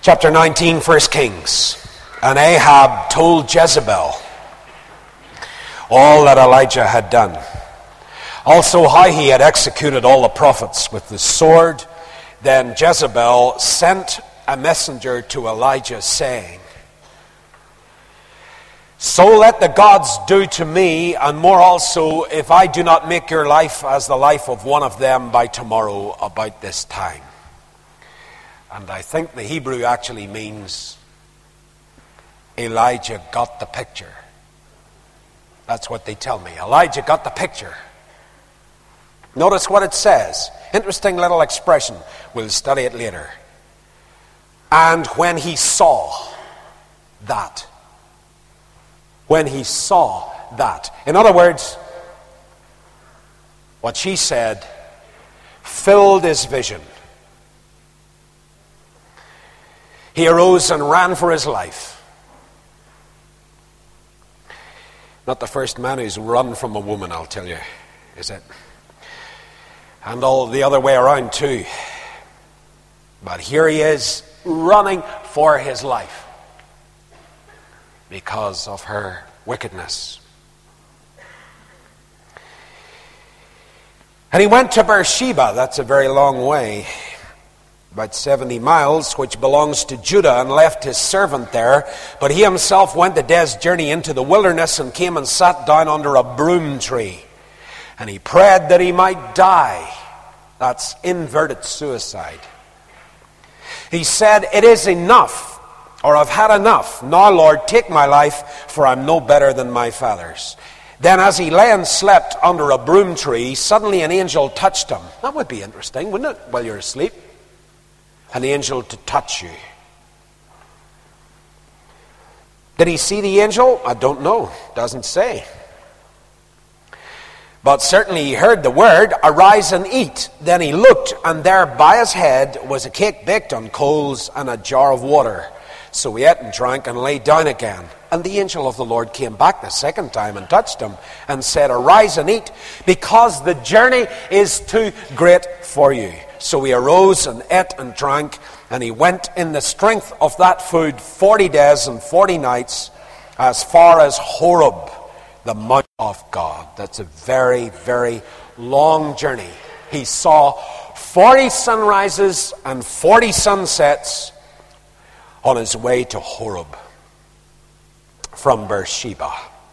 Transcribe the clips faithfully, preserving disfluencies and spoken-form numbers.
Chapter nineteen, First Kings. And Ahab told Jezebel all that Elijah had done. Also how he had executed all the prophets with the sword. Then Jezebel sent a messenger to Elijah, saying, "So let the gods do to me, and more also, if I do not make your life as the life of one of them by tomorrow about this time." And I think the Hebrew actually means Elijah got the picture. That's what they tell me. Elijah got the picture. Notice what it says. Interesting little expression. We'll study it later. And when he saw that. When he saw that. In other words, what she said filled his vision. He arose and ran for his life. Not the first man who's run from a woman, I'll tell you, is it? And all the other way around too. But here he is running for his life because of her wickedness. And he went to Beersheba. That's a very long way, about seventy miles, which belongs to Judah, and left his servant there. But he himself went a day's journey into the wilderness and came and sat down under a broom tree. And he prayed that he might die. That's inverted suicide. He said, "It is enough, or I've had enough. Now, Lord, take my life, for I'm no better than my fathers." Then as he lay and slept under a broom tree, suddenly an angel touched him. That would be interesting, wouldn't it, while you're asleep? An angel to touch you. Did he see the angel? I don't know. Doesn't say. But certainly he heard the word, "Arise and eat." Then he looked, and there by his head was a cake baked on coals and a jar of water. So he ate and drank and lay down again. And the angel of the Lord came back the second time and touched him and said, "Arise and eat, because the journey is too great for you." So he arose and ate and drank, and he went in the strength of that food forty days and forty nights as far as Horeb, the mount of God. That's a very, very long journey. He saw forty sunrises and forty sunsets on his way to Horeb from Beersheba.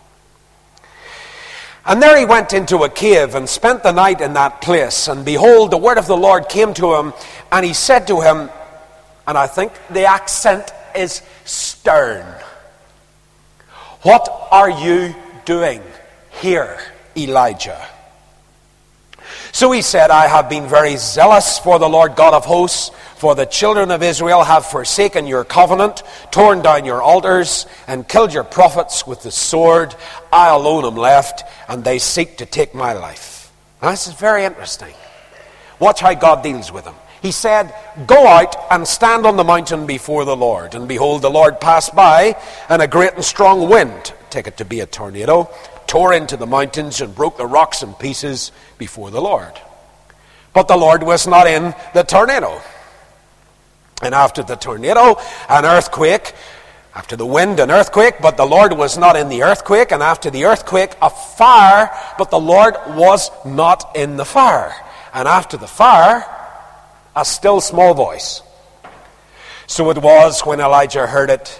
And there he went into a cave and spent the night in that place. And behold, the word of the Lord came to him, and he said to him, and I think the accent is stern, "What are you doing here, Elijah?" So he said, "I have been very zealous for the Lord God of hosts, for the children of Israel have forsaken your covenant, torn down your altars, and killed your prophets with the sword. I alone am left, and they seek to take my life." Now, this is very interesting. Watch how God deals with him. He said, "Go out and stand on the mountain before the Lord." And behold, the Lord passed by, and a great and strong wind, take it to be a tornado, tore into the mountains and broke the rocks in pieces before the Lord. But the Lord was not in the tornado. And after the tornado, an earthquake. After the wind, an earthquake, but the Lord was not in the earthquake. And after the earthquake, a fire, but the Lord was not in the fire. And after the fire, a still small voice. So it was, when Elijah heard it,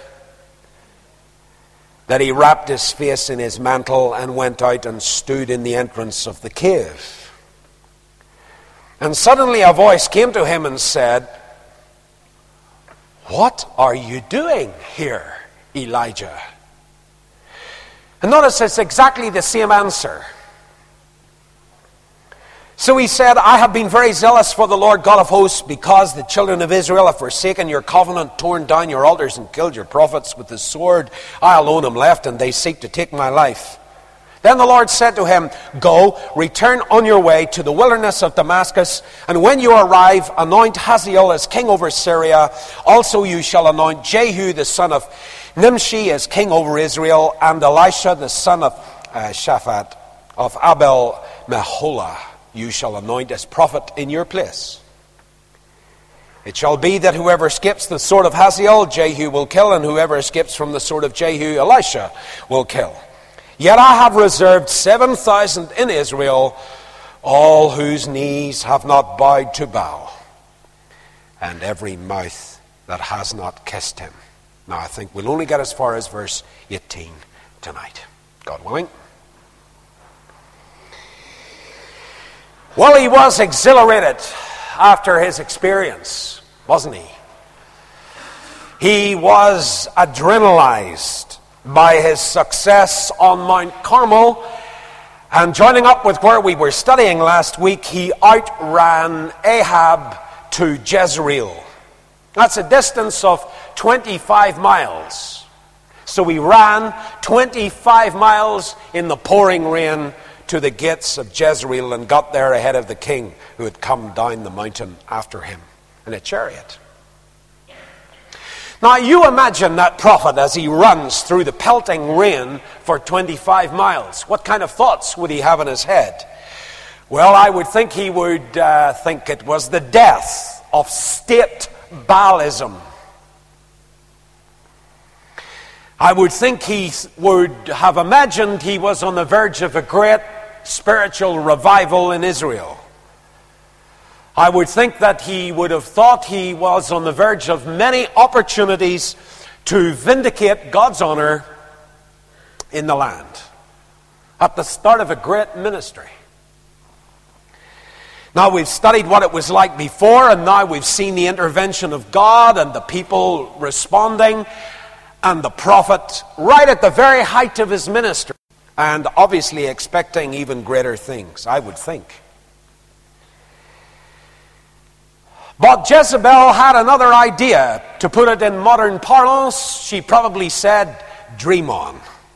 that he wrapped his face in his mantle and went out and stood in the entrance of the cave. And suddenly a voice came to him and said, "What are you doing here, Elijah?" And notice it's exactly the same answer. So he said, "I have been very zealous for the Lord God of hosts, because the children of Israel have forsaken your covenant, torn down your altars, and killed your prophets with the sword. I alone am left, and they seek to take my life." Then the Lord said to him, "Go, return on your way to the wilderness of Damascus, and when you arrive, anoint Hazael as king over Syria. Also you shall anoint Jehu the son of Nimshi as king over Israel, and Elisha the son of uh, Shaphat of Abel Meholah you shall anoint as prophet in your place." It shall be that whoever escapes the sword of Hazael, Jehu will kill, and whoever escapes from the sword of Jehu, Elisha will kill. Yet I have reserved seven thousand in Israel, all whose knees have not bowed to Baal, and every mouth that has not kissed him. Now I think we'll only get as far as verse eighteen tonight, God willing. Well, he was exhilarated after his experience, wasn't he? He was adrenalized by his success on Mount Carmel, and joining up with where we were studying last week, he outran Ahab to Jezreel. That's a distance of twenty-five miles. So he ran twenty-five miles in the pouring rain to the gates of Jezreel and got there ahead of the king who had come down the mountain after him in a chariot. Now you imagine that prophet as he runs through the pelting rain for twenty-five miles. What kind of thoughts would he have in his head? Well, I would think he would uh, think it was the death of state Baalism. I would think he would have imagined he was on the verge of a great spiritual revival in Israel. I would think that he would have thought he was on the verge of many opportunities to vindicate God's honor in the land, at the start of a great ministry. Now we've studied what it was like before, and now we've seen the intervention of God and the people responding, and the prophet right at the very height of his ministry, and obviously expecting even greater things, I would think. But Jezebel had another idea. To put it in modern parlance, she probably said, "Dream on."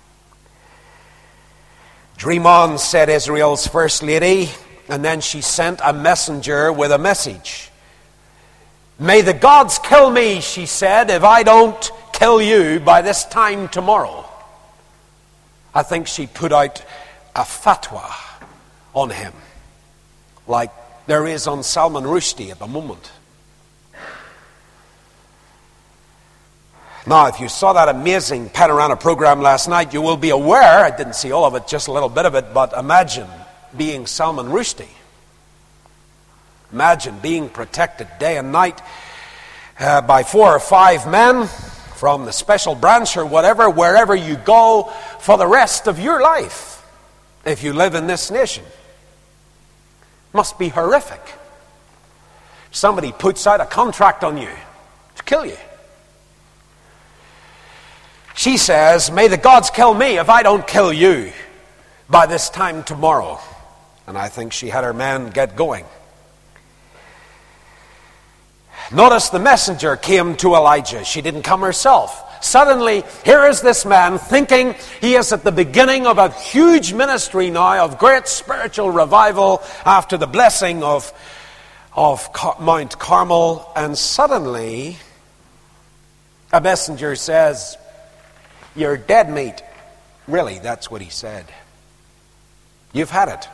"Dream on," said Israel's first lady, and then she sent a messenger with a message. "May the gods kill me," she said, "if I don't kill you by this time tomorrow." I think she put out a fatwa on him, like there is on Salman Rushdie at the moment. Now, if you saw that amazing panorama program last night, you will be aware, I didn't see all of it, just a little bit of it, but imagine being Salman Rushdie. Imagine being protected day and night uh, by four or five men from the special branch or whatever, wherever you go for the rest of your life, if you live in this nation. Must be horrific. Somebody puts out a contract on you to kill you. She says, "May the gods kill me if I don't kill you by this time tomorrow." And I think she had her men get going. Notice the messenger came to Elijah. She didn't come herself. Suddenly, here is this man thinking he is at the beginning of a huge ministry now of great spiritual revival after the blessing of, of Car- Mount Carmel. And suddenly, a messenger says, "You're dead meat." Really, that's what he said. You've had it.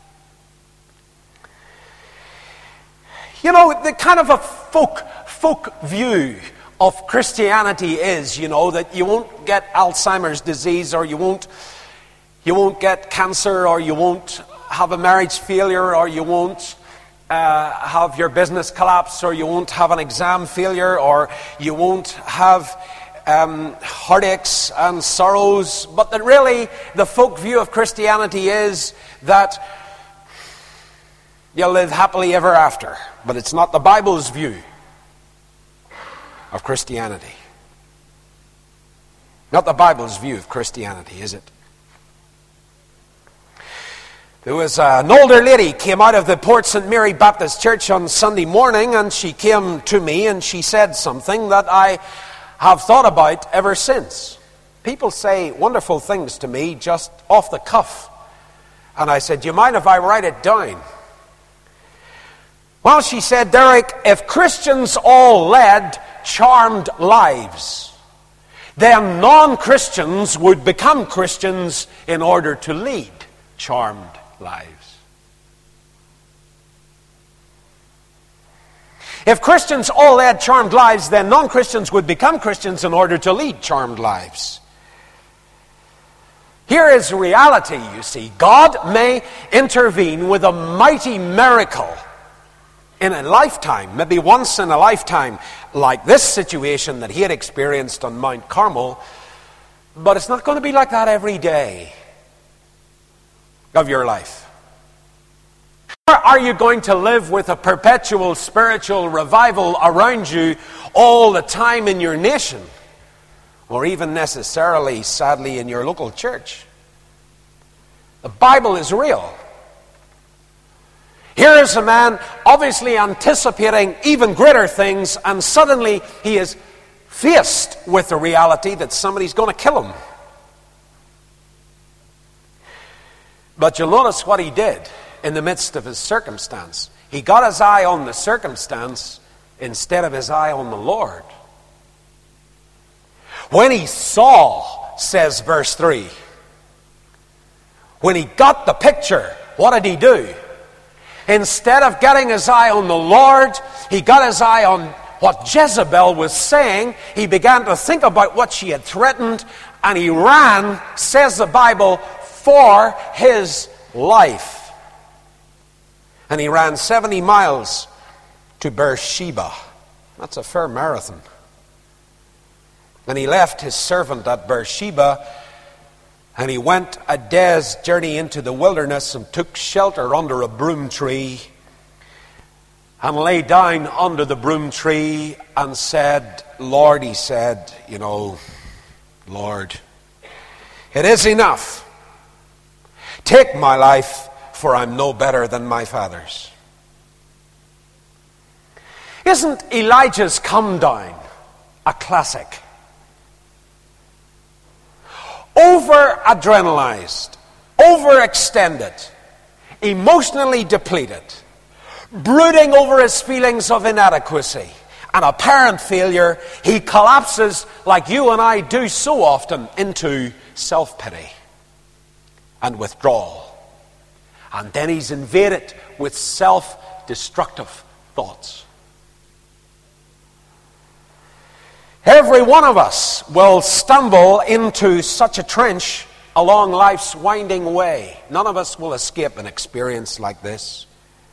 You know, the kind of a folk, folk view of Christianity is, you know, that you won't get Alzheimer's disease, or you won't, you won't get cancer, or you won't have a marriage failure, or you won't uh, have your business collapse, or you won't have an exam failure, or you won't have um, heartaches and sorrows. But that really, the folk view of Christianity is that you'll live happily ever after. But it's not the Bible's view of Christianity. Not the Bible's view of Christianity, is it? There was an older lady came out of the Port Saint Mary Baptist Church on Sunday morning, and she came to me and she said something that I have thought about ever since. People say wonderful things to me just off the cuff. And I said, "Do you mind if I write it down?" Well, she said, "Derek, if Christians all led charmed lives, then non-Christians would become Christians in order to lead charmed lives." If Christians all led charmed lives, then non-Christians would become Christians in order to lead charmed lives. Here is reality, you see. God may intervene with a mighty miracle in a lifetime, maybe once in a lifetime, like this situation that he had experienced on Mount Carmel, but it's not going to be like that every day of your life. Or are you going to live with a perpetual spiritual revival around you all the time in your nation? Or even necessarily, sadly, in your local church? The Bible is real. Here is a man obviously anticipating even greater things, and suddenly he is faced with the reality that somebody's going to kill him. But you'll notice what he did in the midst of his circumstance. He got his eye on the circumstance instead of his eye on the Lord. When he saw, says verse three, when he got the picture, what did he do? Instead of getting his eye on the Lord, he got his eye on what Jezebel was saying. He began to think about what she had threatened, and he ran, says the Bible, for his life. And he ran seventy miles to Beersheba. That's a fair marathon. And he left his servant at Beersheba, and he went a day's journey into the wilderness and took shelter under a broom tree, and lay down under the broom tree and said, Lord, he said, you know, Lord, it is enough. Take my life, for I'm no better than my father's. Isn't Elijah's come down a classic? Over-adrenalized, overextended, emotionally depleted, brooding over his feelings of inadequacy and apparent failure, he collapses, like you and I do so often, into self-pity and withdrawal. And then he's invaded with self-destructive thoughts. Every one of us will stumble into such a trench along life's winding way. None of us will escape an experience like this.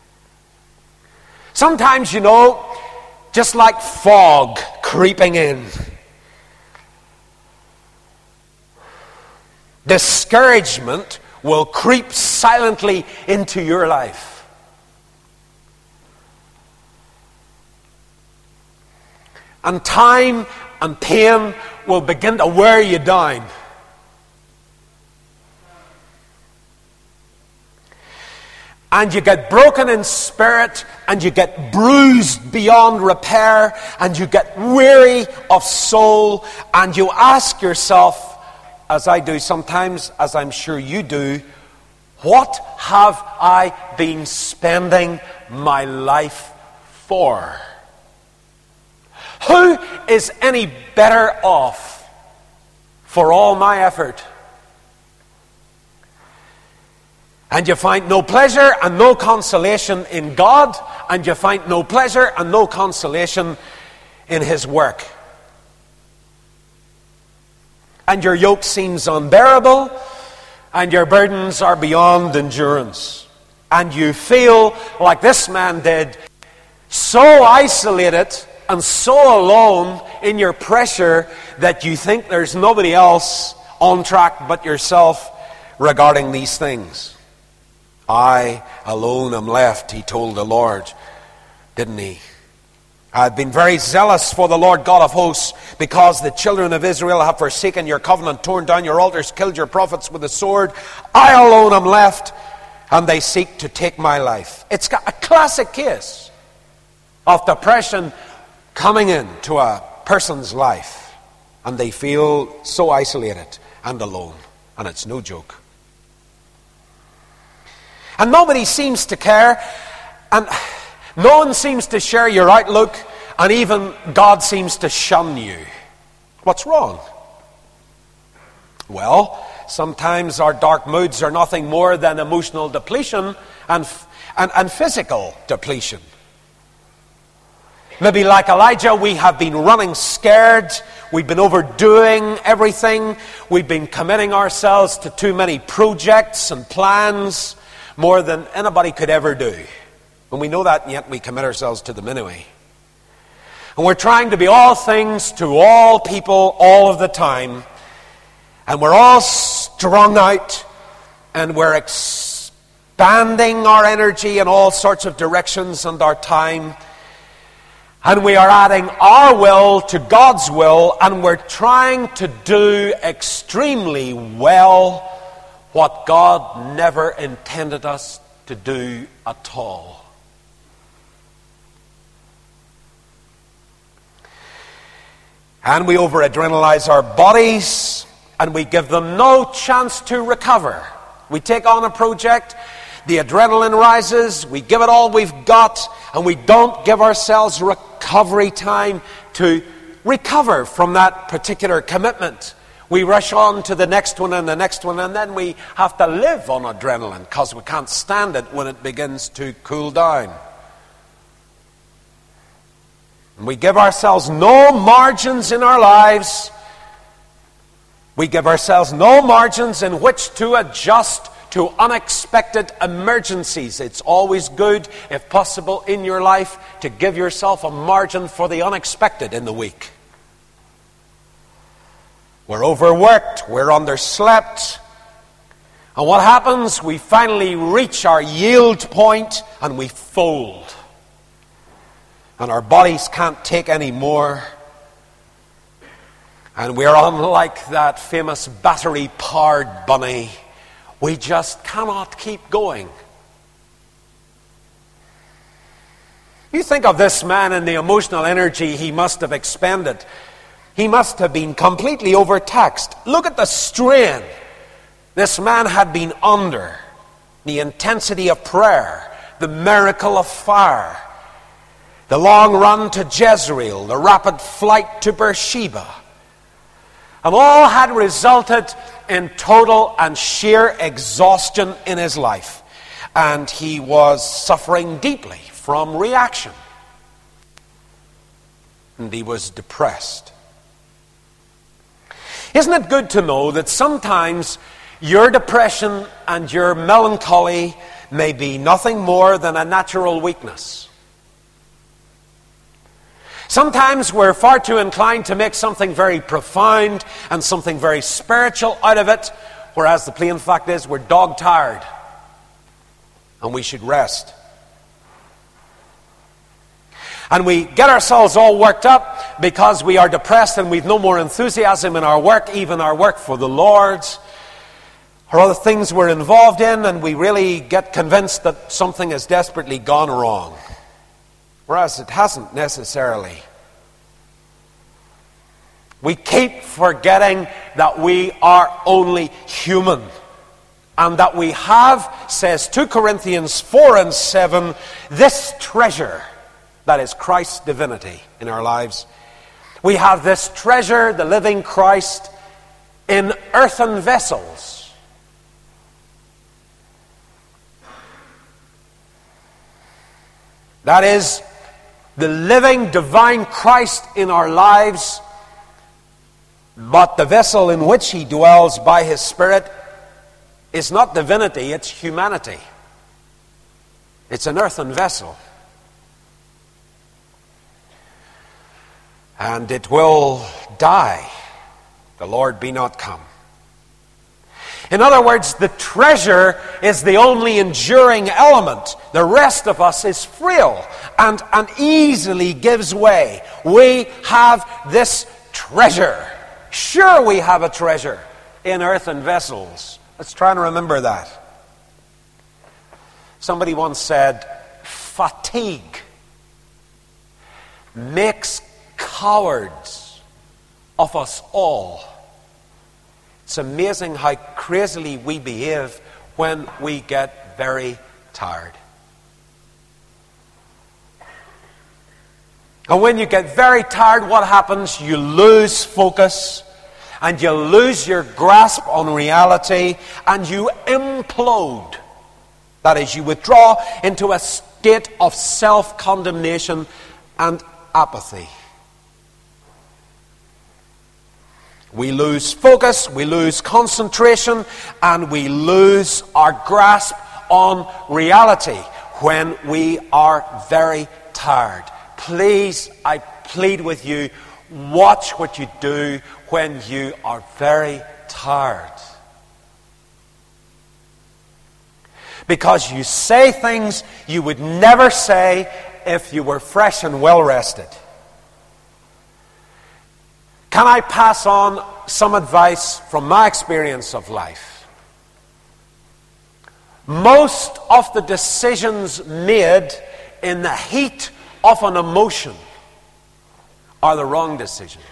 Sometimes, you know, just like fog creeping in, discouragement will creep silently into your life. And time and pain will begin to wear you down. And you get broken in spirit, and you get bruised beyond repair, and you get weary of soul, and you ask yourself, as I do sometimes, as I'm sure you do, what have I been spending my life for? Who is any better off for all my effort? And you find no pleasure and no consolation in God, and you find no pleasure and no consolation in His work. And your yoke seems unbearable, and your burdens are beyond endurance. And you feel, like this man did, so isolated and so alone in your pressure that you think there's nobody else on track but yourself regarding these things. I alone am left, he told the Lord, didn't he? I've been very zealous for the Lord God of hosts, because the children of Israel have forsaken your covenant, torn down your altars, killed your prophets with the sword. I alone am left, and they seek to take my life. It's got a classic case of depression coming into a person's life, and they feel so isolated and alone, and it's no joke. And nobody seems to care, and no one seems to share your outlook, and even God seems to shun you. What's wrong? Well, sometimes our dark moods are nothing more than emotional depletion and, and, and physical depletion. Maybe like Elijah, we have been running scared. We've been overdoing everything. We've been committing ourselves to too many projects and plans, more than anybody could ever do. And we know that, and yet we commit ourselves to them anyway. And we're trying to be all things to all people all of the time. And we're all strung out, and we're expanding our energy in all sorts of directions and our time. And we are adding our will to God's will, and we're trying to do extremely well what God never intended us to do at all. And we over-adrenalize our bodies, and we give them no chance to recover. We take on a project, the adrenaline rises, we give it all we've got, and we don't give ourselves recovery time to recover from that particular commitment. We rush on to the next one and the next one, and then we have to live on adrenaline because we can't stand it when it begins to cool down. And we give ourselves no margins in our lives. We give ourselves no margins in which to adjust to unexpected emergencies. It's always good, if possible, in your life to give yourself a margin for the unexpected in the week. We're overworked, we're underslept, and what happens? We finally reach our yield point and we fold. And our bodies can't take any more. And we're unlike that famous battery-powered bunny. We just cannot keep going. You think of this man and the emotional energy he must have expended. He must have been completely overtaxed. Look at the strain this man had been under. The intensity of prayer, the miracle of fire, the long run to Jezreel, the rapid flight to Beersheba. And all had resulted in total and sheer exhaustion in his life. And he was suffering deeply from reaction. And he was depressed. Isn't it good to know that sometimes your depression and your melancholy may be nothing more than a natural weakness? Sometimes we're far too inclined to make something very profound and something very spiritual out of it, whereas the plain fact is we're dog-tired and we should rest. And we get ourselves all worked up because we are depressed and we've no more enthusiasm in our work, even our work for the Lord, or other things we're involved in, and we really get convinced that something has desperately gone wrong. Whereas it hasn't necessarily. We keep forgetting that we are only human. And that we have, says Second Corinthians four and seven, this treasure that is Christ's divinity in our lives. We have this treasure, the living Christ, in earthen vessels. That is, the living divine Christ in our lives, but the vessel in which he dwells by his Spirit is not divinity, it's humanity. It's an earthen vessel. And it will die, the Lord be not come. In other words, the treasure is the only enduring element. The rest of us is frail and, and easily gives way. We have this treasure. Sure, we have a treasure in earthen vessels. Let's try and remember that. Somebody once said, fatigue makes cowards of us all. It's amazing how crazily we behave when we get very tired. And when you get very tired, what happens? You lose focus, and you lose your grasp on reality, and you implode. That is, you withdraw into a state of self-condemnation and apathy. We lose focus, we lose concentration, and we lose our grasp on reality when we are very tired. Please, I plead with you, watch what you do when you are very tired. Because you say things you would never say if you were fresh and well rested. Can I pass on some advice from my experience of life? Most of the decisions made in the heat of an emotion are the wrong decisions.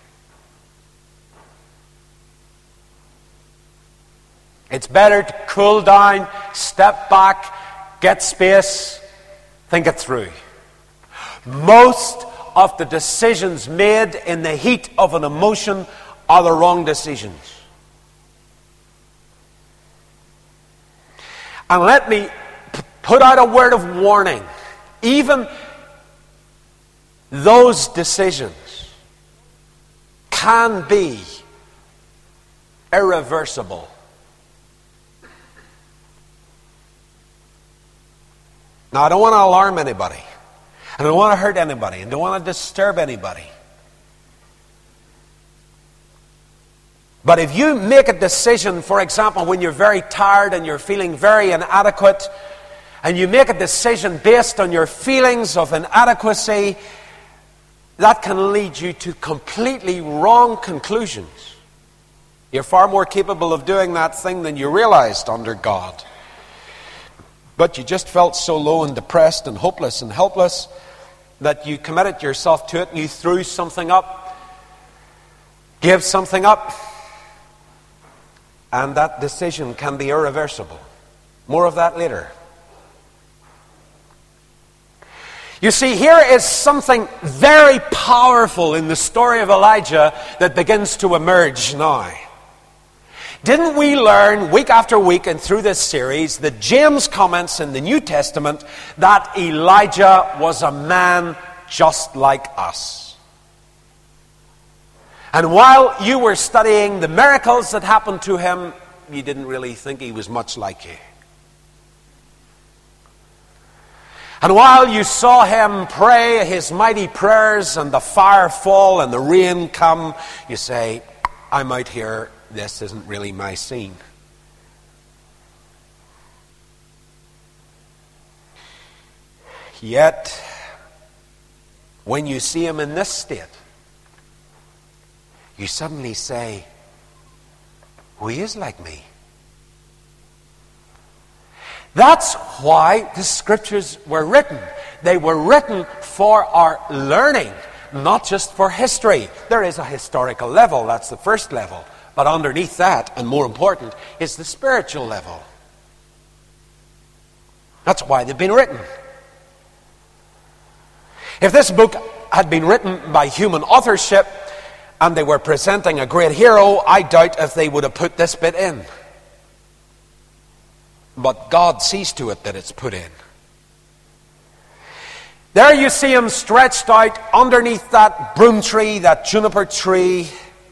It's better to cool down, step back, get space, think it through. Most of the decisions made in the heat of an emotion are the wrong decisions. And let me p- put out a word of warning. Even those decisions can be irreversible. Now, I don't want to alarm anybody. I don't want to hurt anybody. I don't want to disturb anybody. But if you make a decision, for example, when you're very tired and you're feeling very inadequate, and you make a decision based on your feelings of inadequacy, that can lead you to completely wrong conclusions. You're far more capable of doing that thing than you realized under God. But you just felt so low and depressed and hopeless and helpless that you committed yourself to it and you threw something up, gave something up, and that decision can be irreversible. More of that later. You see, here is something very powerful in the story of Elijah that begins to emerge now. Didn't we learn week after week and through this series that James comments in the New Testament that Elijah was a man just like us? And while you were studying the miracles that happened to him, you didn't really think he was much like you. And while you saw him pray his mighty prayers and the fire fall and the rain come, you say, I'm out here. This isn't really my scene. Yet, when you see him in this state, you suddenly say, well, he is like me. That's why the scriptures were written. They were written for our learning, not just for history. There is a historical level, that's the first level. But underneath that, and more important, is the spiritual level. That's why they've been written. If this book had been written by human authorship and they were presenting a great hero, I doubt if they would have put this bit in. But God sees to it that it's put in. There you see him stretched out underneath that broom tree, that juniper tree,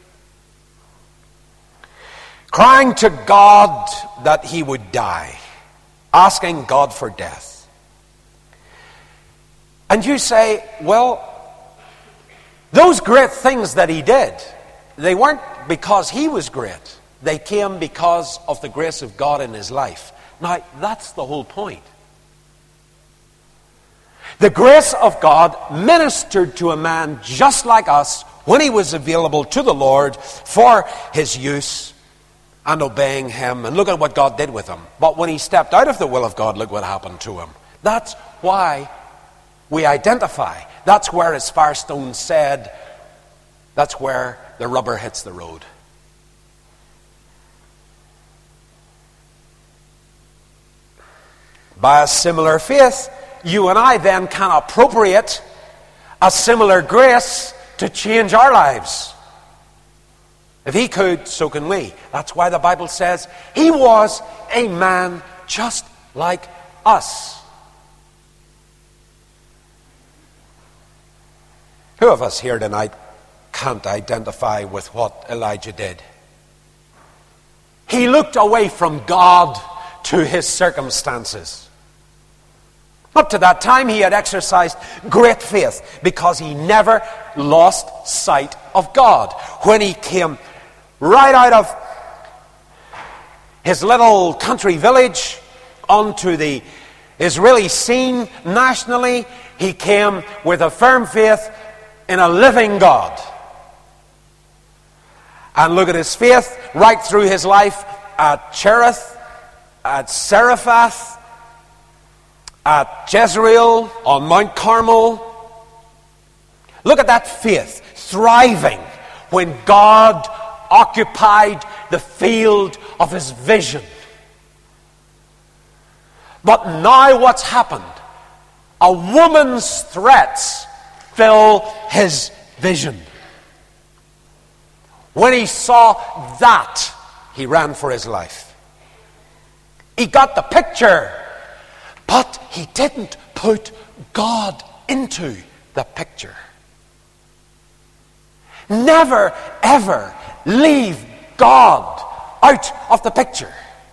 crying to God that he would die, asking God for death. And you say, well, those great things that he did, they weren't because he was great. They came because of the grace of God in his life. Now, that's the whole point. The grace of God ministered to a man just like us when he was available to the Lord for his use and obeying him. And look at what God did with him. But when he stepped out of the will of God, look what happened to him. That's why we identify. That's where, as Firestone said, that's where the rubber hits the road. By a similar faith, you and I then can appropriate a similar grace to change our lives. If he could, so can we. That's why the Bible says he was a man just like us. Who of us here tonight can't identify with what Elijah did? He looked away from God to his circumstances. Up to that time, he had exercised great faith because he never lost sight of God. When he came right out of his little country village onto the Israeli scene nationally, he came with a firm faith in a living God. And look at his faith right through his life at Cherith, at Zarephath, at Jezreel, on Mount Carmel. Look at that faith thriving when God occupied the field of his vision. But now what's happened? A woman's threats fill his vision. When he saw that, he ran for his life. He got the picture, but he didn't put God into the picture. Never, ever leave God out of the picture.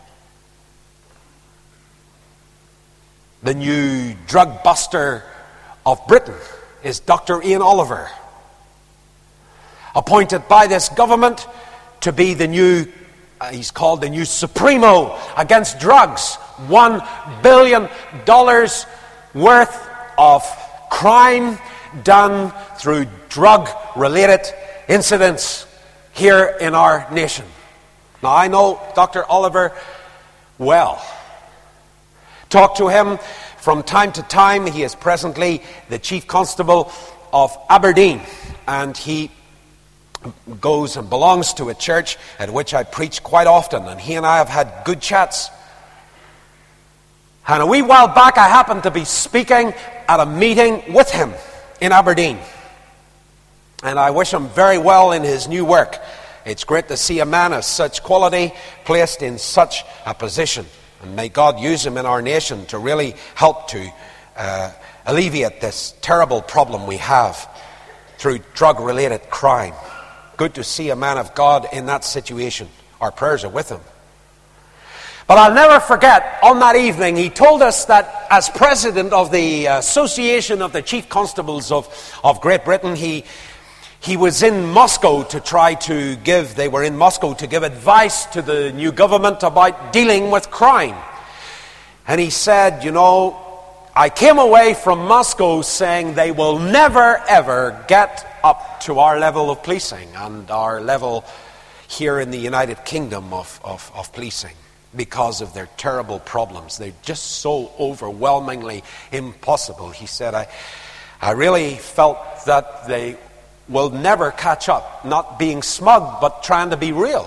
The new drug buster of Britain is Doctor Ian Oliver, appointed by this government to be the new, uh, he's called the new Supremo against drugs. One billion dollars worth of crime done through drug-related incidents here in our nation. Now, I know Doctor Oliver well. Talk to him from time to time. He is presently the Chief Constable of Aberdeen, and he goes and belongs to a church at which I preach quite often, and he and I have had good chats. And a wee while back I happened to be speaking at a meeting with him in Aberdeen, and I wish him very well in his new work. It's great to see a man of such quality placed in such a position, and may God use him in our nation to really help to uh, alleviate this terrible problem we have through drug-related crime. Good to see a man of God in that situation. Our prayers are with him. But I'll never forget, on that evening, he told us that as president of the Association of the Chief Constables of, of Great Britain, he, he was in Moscow to try to give, they were in Moscow to give advice to the new government about dealing with crime. And he said, you know, I came away from Moscow saying they will never ever get up to our level of policing and our level here in the United Kingdom of, of, of policing because of their terrible problems. They're just so overwhelmingly impossible. He said, I, I really felt that they will never catch up, not being smug, but trying to be real.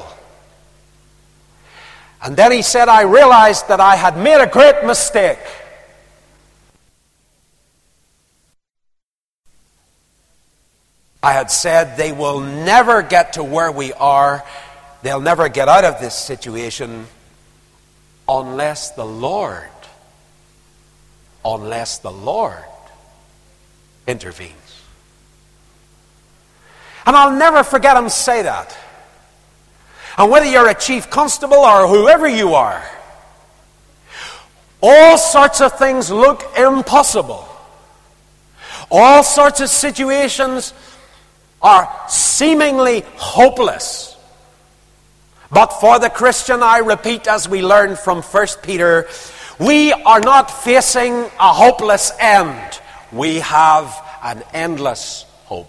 And then he said, I realized that I had made a great mistake. I had said they will never get to where we are. They'll never get out of this situation unless the Lord, unless the Lord intervenes. And I'll never forget him say that. And whether you're a chief constable or whoever you are, all sorts of things look impossible. All sorts of situations are seemingly hopeless. But for the Christian, I repeat, as we learn from First Peter, we are not facing a hopeless end. We have an endless hope.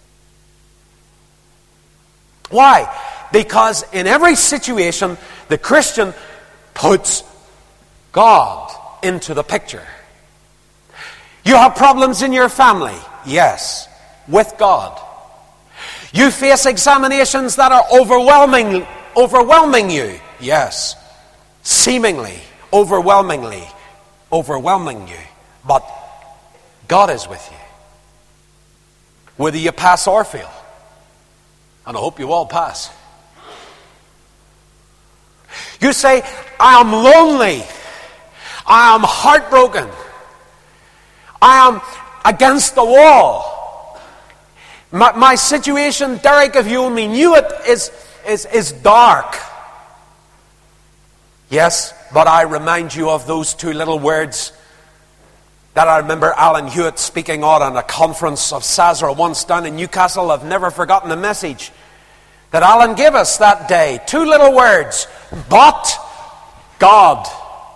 Why? Because in every situation, the Christian puts God into the picture. You have problems in your family? Yes, with God. You face examinations that are overwhelming, overwhelming you? Yes, seemingly, overwhelmingly, overwhelming you. But God is with you. Whether you pass or fail. And I hope you all pass. You say, I am lonely. I am heartbroken. I am against the wall. My, my situation, Derek, if you only knew it, is, is, is dark. Yes, but I remind you of those two little words that I remember Alan Hewitt speaking on at a conference of Sazra once down in Newcastle. I've never forgotten the message that Alan gave us that day. Two little words, but God.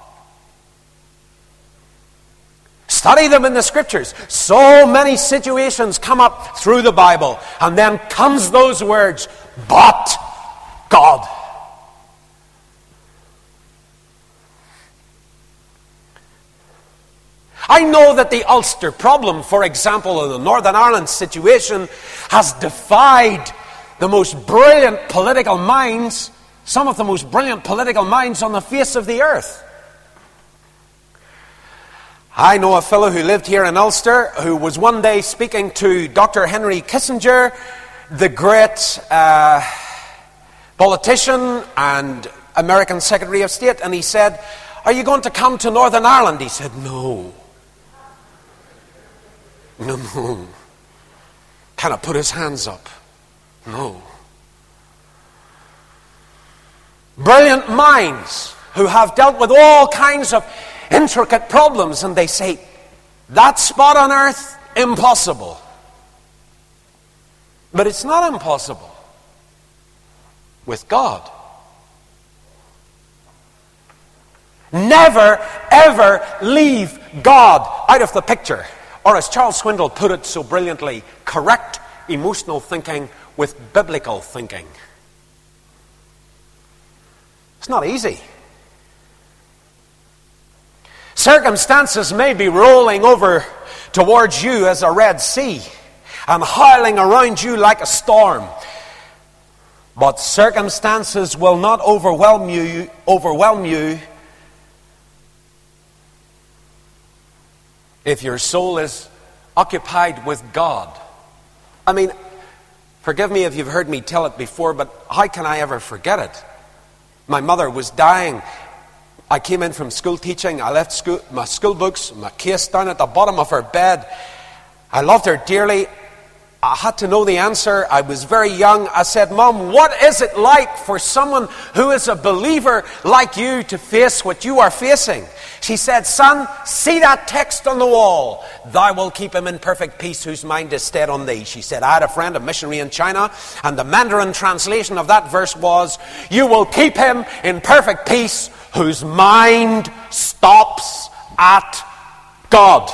Study them in the Scriptures. So many situations come up through the Bible, and then comes those words, but God. I know that the Ulster problem, for example, or the Northern Ireland situation, has defied the most brilliant political minds, some of the most brilliant political minds on the face of the earth. I know a fellow who lived here in Ulster who was one day speaking to Doctor Henry Kissinger, the great uh, politician and American Secretary of State, and he said, "Are you going to come to Northern Ireland?" He said, "No. No, no." Kind of put his hands up. No. Brilliant minds who have dealt with all kinds of intricate problems, and they say, that spot on earth, impossible. But it's not impossible with God. Never, ever leave God out of the picture. Or as Charles Swindoll put it so brilliantly, correct emotional thinking with biblical thinking. It's not easy. Circumstances may be rolling over towards you as a Red Sea and howling around you like a storm. But circumstances will not overwhelm you, overwhelm you if your soul is occupied with God. I mean, forgive me if you've heard me tell it before, but how can I ever forget it? My mother was dying. I came in from school teaching. I left school, my school books, my case down at the bottom of her bed. I loved her dearly. I had to know the answer. I was very young. I said, "Mom, what is it like for someone who is a believer like you to face what you are facing?" She said, "Son, see that text on the wall. Thou wilt keep him in perfect peace whose mind is stayed on thee." She said, "I had a friend, a missionary in China, and the Mandarin translation of that verse was, you will keep him in perfect peace whose mind stops at God."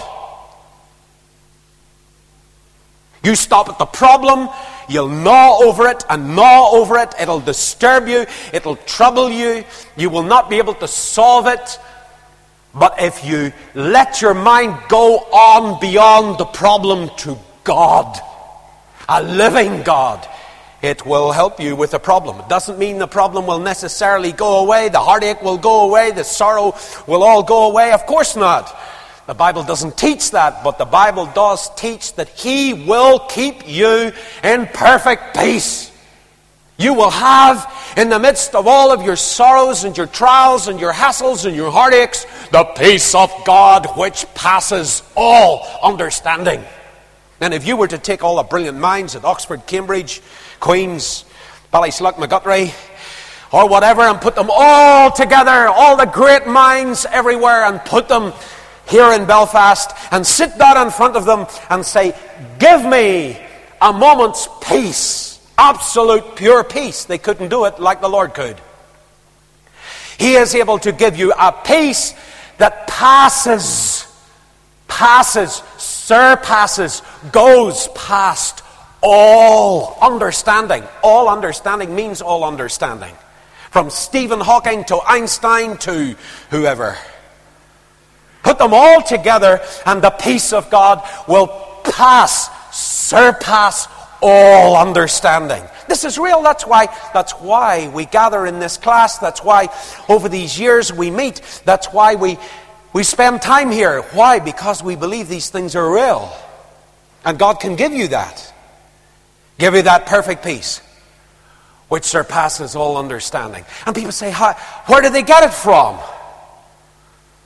You stop at the problem, you'll gnaw over it and gnaw over it. It'll disturb you, it'll trouble you. You will not be able to solve it. But if you let your mind go on beyond the problem to God, a living God, it will help you with the problem. It doesn't mean the problem will necessarily go away. The heartache will go away. The sorrow will all go away. Of course not. The Bible doesn't teach that, but the Bible does teach that He will keep you in perfect peace. You will have, in the midst of all of your sorrows and your trials and your hassles and your heartaches, the peace of God which passes all understanding. And if you were to take all the brilliant minds at Oxford, Cambridge, Queen's, Ballyslug, McGuthrie, or whatever, and put them all together, all the great minds everywhere, and put them here in Belfast, and sit down in front of them and say, "Give me a moment's peace, absolute pure peace," they couldn't do it like the Lord could. He is able to give you a peace that passes, passes, surpasses, goes past all understanding. All understanding means all understanding. From Stephen Hawking to Einstein to whoever. Put them all together and the peace of God will pass, surpass all understanding. This is real. That's why, that's why we gather in this class. That's why over these years we meet. That's why we, we spend time here. Why? Because we believe these things are real. And God can give you that. Give you that perfect peace which surpasses all understanding. And people say, "How, where did they get it from?"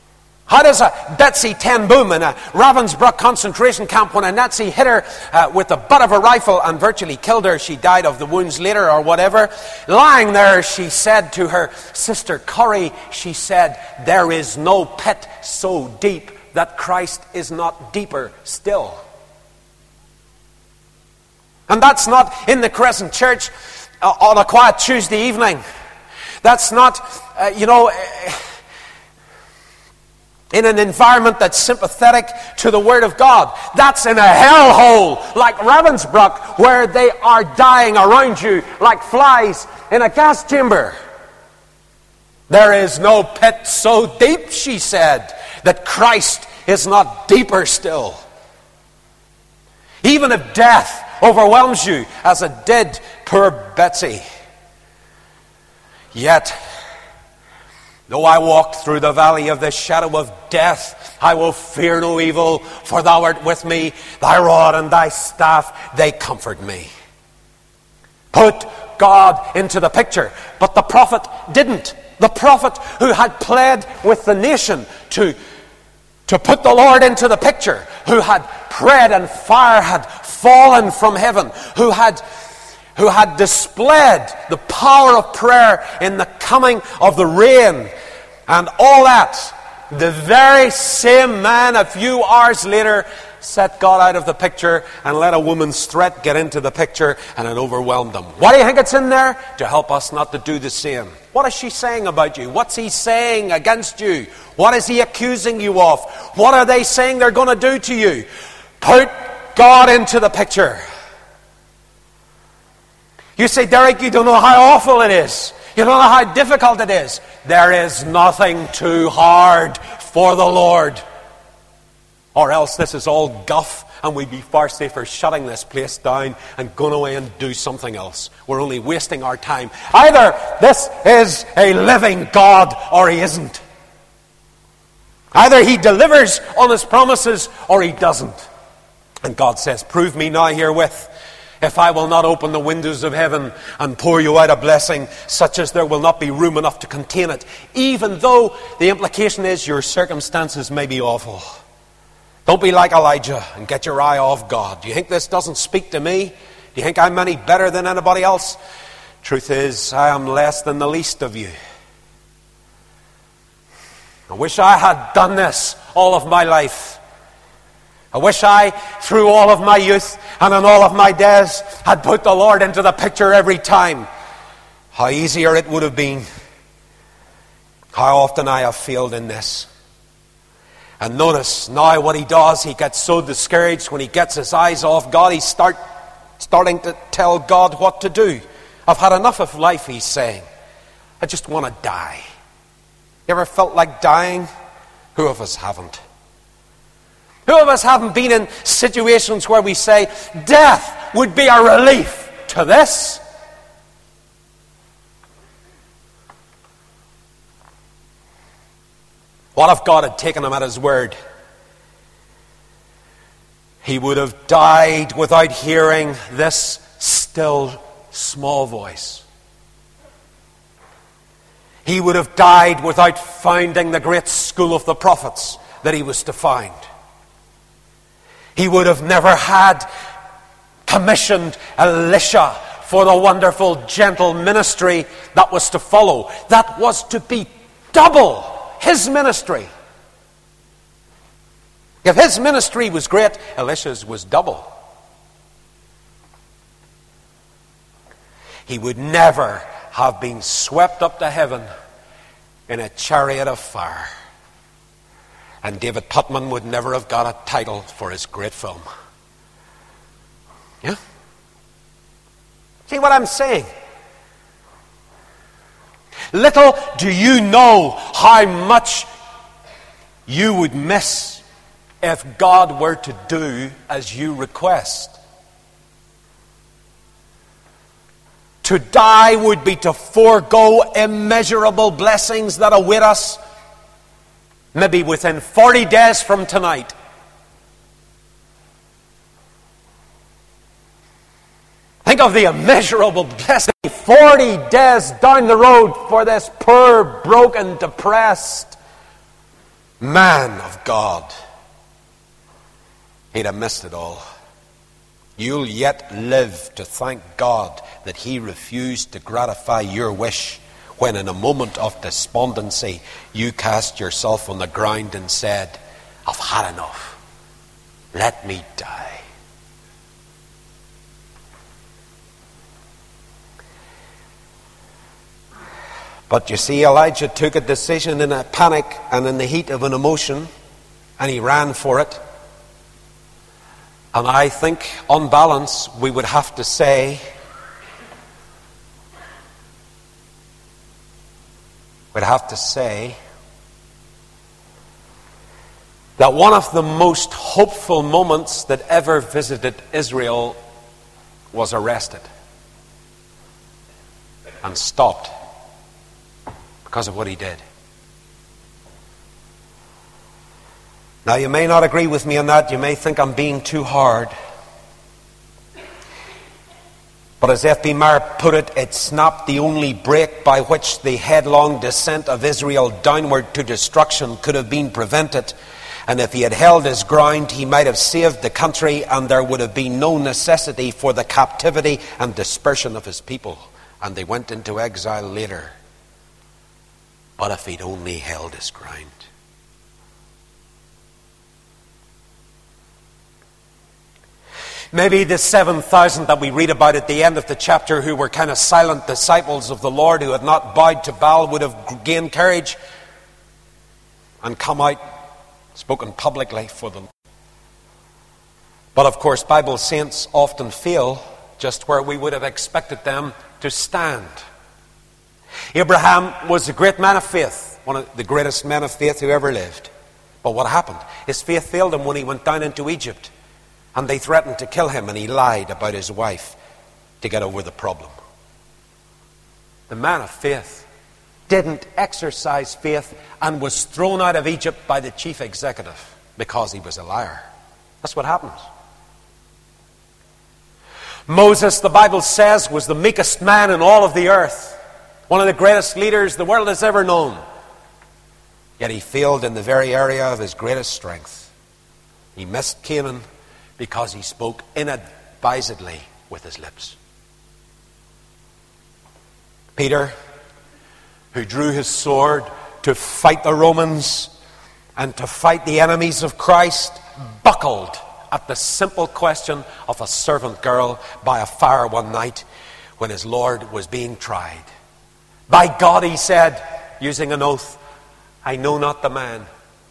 How does a Betsy ten Boom in a Ravensbrück concentration camp, when a Nazi hit her uh, with the butt of a rifle and virtually killed her, she died of the wounds later or whatever, lying there, she said to her sister Corrie, she said, "There is no pit so deep that Christ is not deeper still." And that's not in the Crescent Church uh, on a quiet Tuesday evening. That's not, uh, you know... Uh, in an environment that's sympathetic to the Word of God. That's in a hellhole like Ravensbrück, where they are dying around you like flies in a gas chamber. There is no pit so deep, she said, that Christ is not deeper still. Even if death overwhelms you, as it did poor Betsy, yet, though I walk through the valley of the shadow of death, I will fear no evil, for thou art with me. Thy rod and thy staff, they comfort me. Put God into the picture. But the prophet didn't. The prophet who had pled with the nation to, to put the Lord into the picture, who had prayed and fire had fallen from heaven, who had... who had displayed the power of prayer in the coming of the rain and all that, the very same man a few hours later set God out of the picture and let a woman's threat get into the picture, and it overwhelmed them. Why do you think it's in there? To help us not to do the same. What is she saying about you? What's he saying against you? What is he accusing you of? What are they saying they're going to do to you? Put God into the picture. You say, "Derek, you don't know how awful it is. You don't know how difficult it is." There is nothing too hard for the Lord. Or else this is all guff, and we'd be far safer shutting this place down and going away and do something else. We're only wasting our time. Either this is a living God or he isn't. Either he delivers on his promises or he doesn't. And God says, "Prove me now herewith, if I will not open the windows of heaven and pour you out a blessing such as there will not be room enough to contain it," even though the implication is your circumstances may be awful. Don't be like Elijah and get your eye off God. Do you think this doesn't speak to me? Do you think I'm any better than anybody else? Truth is, I am less than the least of you. I wish I had done this all of my life. I wish I, through all of my youth and in all of my days, had put the Lord into the picture every time. How easier it would have been. How often I have failed in this. And notice now what he does. He gets so discouraged when he gets his eyes off God. He's start, starting to tell God what to do. I've had enough of life, he's saying. I just want to die. You ever felt like dying? Who of us haven't? Who of us haven't been in situations where we say, death would be a relief to this? What if God had taken him at his word? He would have died without hearing this still small voice. He would have died without founding the great school of the prophets that he was to found. He would have never had commissioned Elisha for the wonderful, gentle ministry that was to follow. That was to be double his ministry. If his ministry was great, Elisha's was double. He would never have been swept up to heaven in a chariot of fire. And David Putman would never have got a title for his great film. Yeah? See what I'm saying? Little do you know how much you would miss if God were to do as you request. To die would be to forego immeasurable blessings that await us, maybe within forty days from tonight. Think of the immeasurable blessing. forty days down the road for this poor, broken, depressed, man of God, he'd have missed it all. You'll yet live to thank God that he refused to gratify your wish when in a moment of despondency you cast yourself on the ground and said, I've had enough. Let me die. But you see, Elijah took a decision in a panic and in the heat of an emotion, and he ran for it. And I think, on balance, we would have to say, we'd have to say that one of the most hopeful moments that ever visited Israel was arrested and stopped because of what he did. Now, you may not agree with me on that. You may think I'm being too hard. But as F B Meyer put it, it snapped the only break by which the headlong descent of Israel downward to destruction could have been prevented. And if he had held his ground, he might have saved the country, and there would have been no necessity for the captivity and dispersion of his people. And they went into exile later. But if he'd only held his ground. Maybe the seven thousand that we read about at the end of the chapter, who were kind of silent disciples of the Lord, who had not bowed to Baal, would have gained courage and come out, spoken publicly for them. But of course, Bible saints often fail just where we would have expected them to stand. Abraham was a great man of faith, one of the greatest men of faith who ever lived. But what happened? His faith failed him when he went down into Egypt. And they threatened to kill him, and he lied about his wife to get over the problem. The man of faith didn't exercise faith and was thrown out of Egypt by the chief executive because he was a liar. That's what happens. Moses, the Bible says, was the meekest man in all of the earth. One of the greatest leaders the world has ever known. Yet he failed in the very area of his greatest strength. He missed Canaan because he spoke inadvisedly with his lips. Peter, who drew his sword to fight the Romans and to fight the enemies of Christ, buckled at the simple question of a servant girl by a fire one night when his Lord was being tried. By God, he said, using an oath, I know not the man.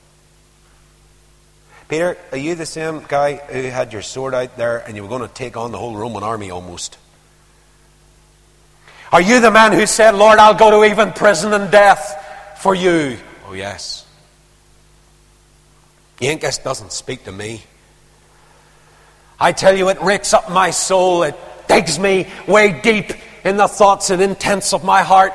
Peter, are you the same guy who had your sword out there and you were going to take on the whole Roman army almost? Are you the man who said, Lord, I'll go to even prison and death for you? Oh, yes. Yankees doesn't speak to me. I tell you, it rakes up my soul. It digs me way deep in the thoughts and intents of my heart.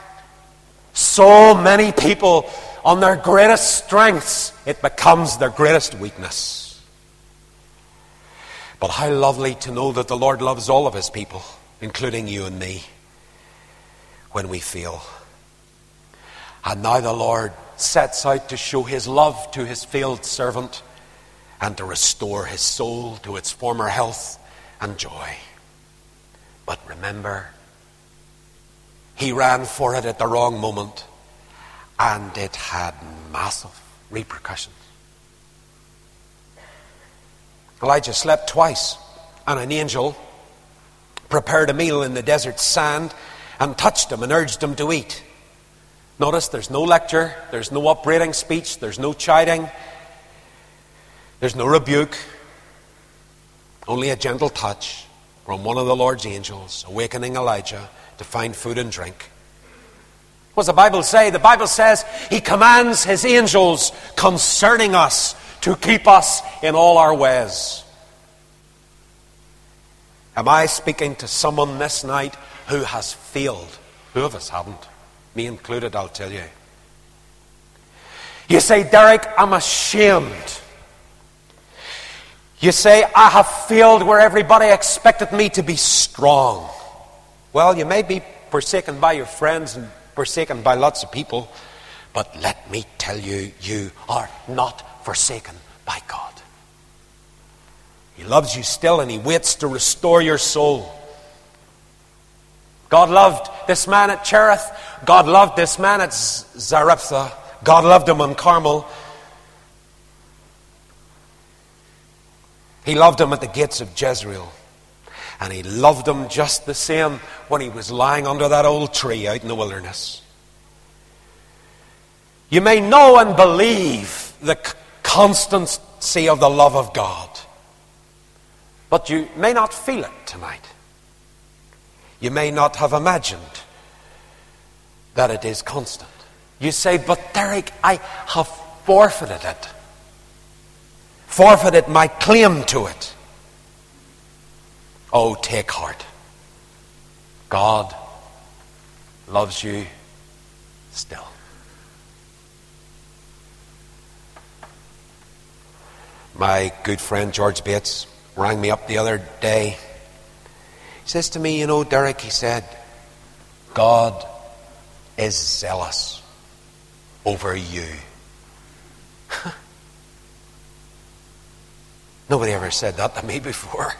So many people, on their greatest strengths, it becomes their greatest weakness. But how lovely to know that the Lord loves all of his people, including you and me, when we fail. And now the Lord sets out to show his love to his failed servant and to restore his soul to its former health and joy. But remember, he ran for it at the wrong moment, and it had massive repercussions. Elijah slept twice, and an angel prepared a meal in the desert sand and touched him and urged him to eat. Notice there's no lecture, there's no upbraiding speech, there's no chiding, there's no rebuke, only a gentle touch from one of the Lord's angels, awakening Elijah to find food and drink. What does the Bible say? The Bible says he commands his angels concerning us to keep us in all our ways. Am I speaking to someone this night who has failed? Who of us haven't? Me included, I'll tell you. You say, Derek, I'm ashamed. You say, I have failed where everybody expected me to be strong. Well, you may be forsaken by your friends and forsaken by lots of people, But let me tell you, you are not forsaken by God. He loves you still, and he waits to restore your soul. God loved this man at Cherith. God loved this man at Zarephath. God loved him on Carmel. He loved him at the gates of Jezreel. And he loved him just the same when he was lying under that old tree out in the wilderness. You may know and believe the constancy of the love of God, but you may not feel it tonight. You may not have imagined that it is constant. You say, but Derek, I have forfeited it. Forfeited my claim to it. Oh, take heart. God loves you still. My good friend George Bates rang me up the other day. He says to me, you know, Derek, he said, God is zealous over you. Nobody ever said that to me before.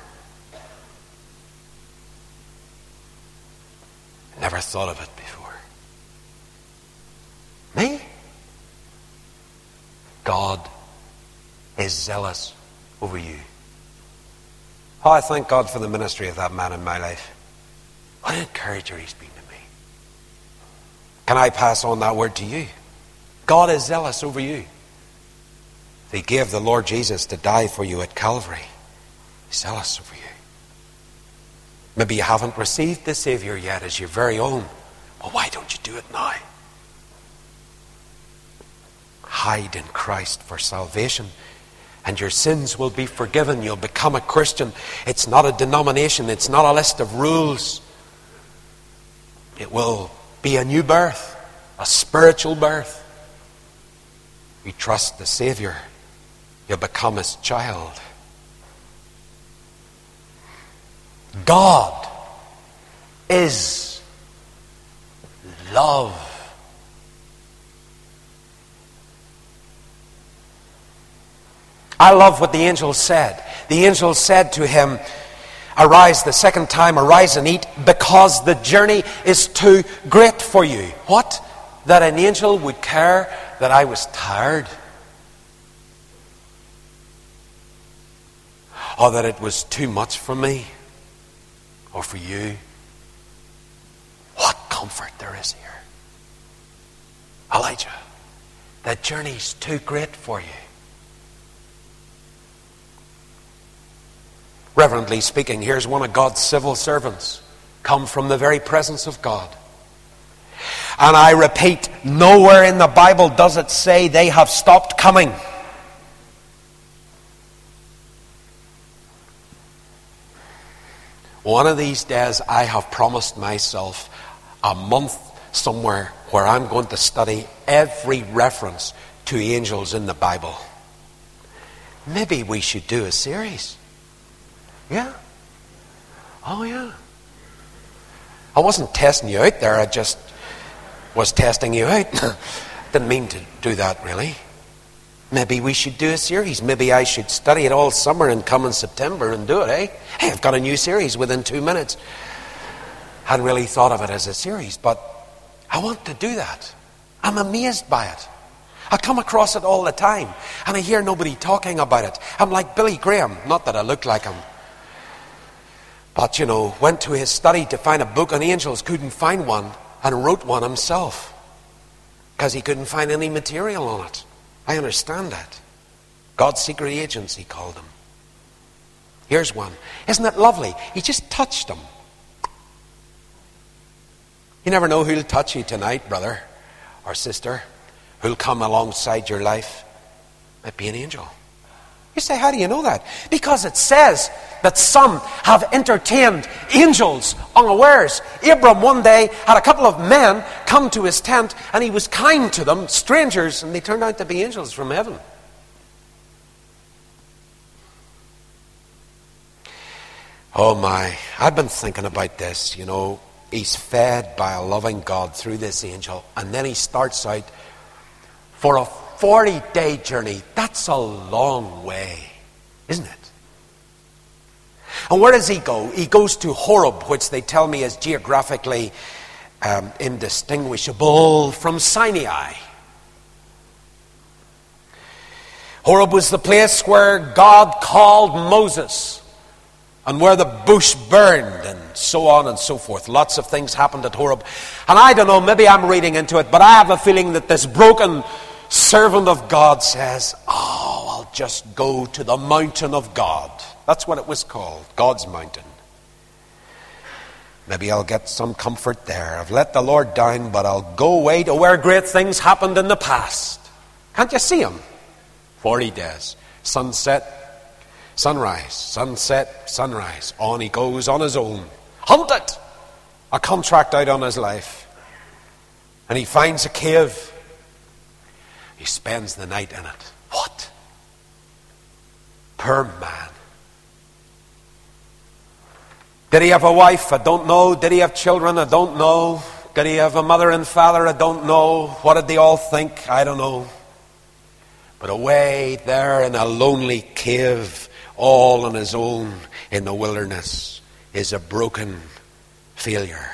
Never thought of it before. Me? God is zealous over you. Oh, I thank God for the ministry of that man in my life. What an encourager he's been to me. Can I pass on that word to you? God is zealous over you. He gave the Lord Jesus to die for you at Calvary. He's zealous over you. Maybe you haven't received the Savior yet as your very own. Well, why don't you do it now? Hide in Christ for salvation, and your sins will be forgiven. You'll become a Christian. It's not a denomination. It's not a list of rules. It will be a new birth, a spiritual birth. You trust the Savior, you'll become his child. God is love. I love what the angel said. The angel said to him, arise the second time, arise and eat, because the journey is too great for you. What? That an angel would care that I was tired? Or that it was too much for me? Or for you? What comfort there is here. Elijah, that journey's too great for you. Reverently speaking, here's one of God's civil servants, come from the very presence of God. And I repeat, nowhere in the Bible does it say they have stopped coming. One of these days I have promised myself a month somewhere where I'm going to study every reference to angels in the Bible. Maybe we should do a series. Yeah. Oh, yeah. I wasn't testing you out there. I just was testing you out. Didn't mean to do that, really. Maybe we should do a series. Maybe I should study it all summer and come in September and do it, eh? Hey, I've got a new series within two minutes. Hadn't really thought of it as a series, but I want to do that. I'm amazed by it. I come across it all the time, and I hear nobody talking about it. I'm like Billy Graham. Not that I look like him. But, you know, went to his study to find a book on angels, couldn't find one, and wrote one himself. Because he couldn't find any material on it. I understand that. God's secret agents, he called them. Here's one. Isn't it lovely? He just touched them. You never know who'll touch you tonight, brother or sister, who'll come alongside your life. Might be an angel. You say, how do you know that? Because it says that some have entertained angels unawares. Abram one day had a couple of men come to his tent, and he was kind to them, strangers, and they turned out to be angels from heaven. Oh my, I've been thinking about this, you know. He's fed by a loving God through this angel, and then he starts out For a forty-day journey, that's a long way, isn't it? And where does he go? He goes to Horeb, which they tell me is geographically um, indistinguishable from Sinai. Horeb was the place where God called Moses, and where the bush burned, and so on and so forth. Lots of things happened at Horeb. And I don't know, maybe I'm reading into it, but I have a feeling that this broken servant of God says, oh, I'll just go to the mountain of God. That's what it was called, God's mountain. Maybe I'll get some comfort there. I've let the Lord down, but I'll go away to where great things happened in the past. Can't you see him? Forty days. Sunset, sunrise, sunset, sunrise. On he goes on his own. Hunted. A contract out on his life. And he finds a cave. He spends the night in it. What? Poor man. Did he have a wife? I don't know. Did he have children? I don't know. Did he have a mother and father? I don't know. What did they all think? I don't know. But away there in a lonely cave, all on his own in the wilderness, is a broken failure.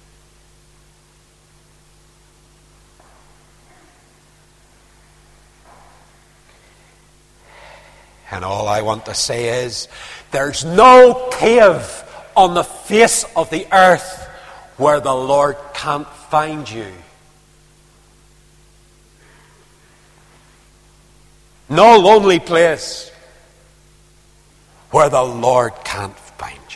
And all I want to say is, there's no cave on the face of the earth where the Lord can't find you. No lonely place where the Lord can't find you.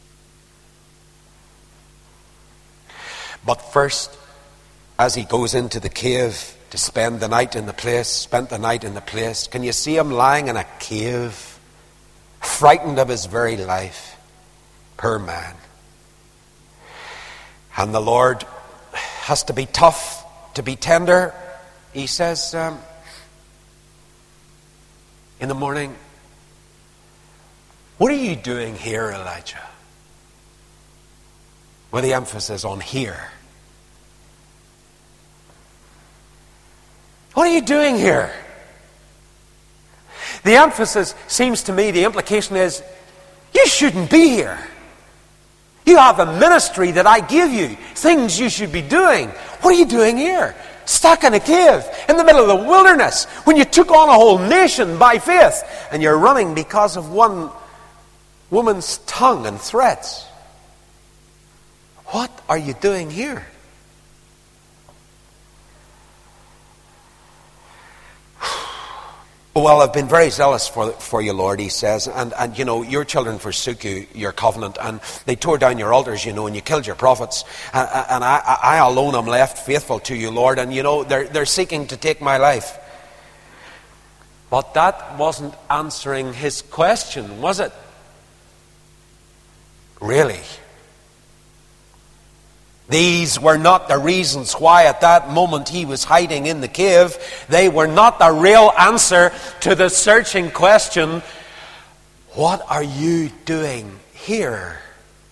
But first, as he goes into the cave to spend the night in the place, spent the night in the place, can you see him lying in a cave, frightened of his very life? Poor man. And the Lord has to be tough, to be tender. He says, um, in the morning, what are you doing here, Elijah? With the emphasis on here. What are you doing here? The emphasis seems to me, the implication is, you shouldn't be here. You have a ministry that I give you, things you should be doing. What are you doing here? Stuck in a cave, in the middle of the wilderness, when you took on a whole nation by faith, and you're running because of one woman's tongue and threats. What are you doing here? Well, I've been very zealous for for you, Lord, he says, and, and you know, your children forsook you, your covenant, and they tore down your altars, you know, and you killed your prophets, and, and I, I alone am left faithful to you, Lord, and you know, they're, they're seeking to take my life. But that wasn't answering his question, was it? Really? These were not the reasons why at that moment he was hiding in the cave. They were not the real answer to the searching question, what are you doing here?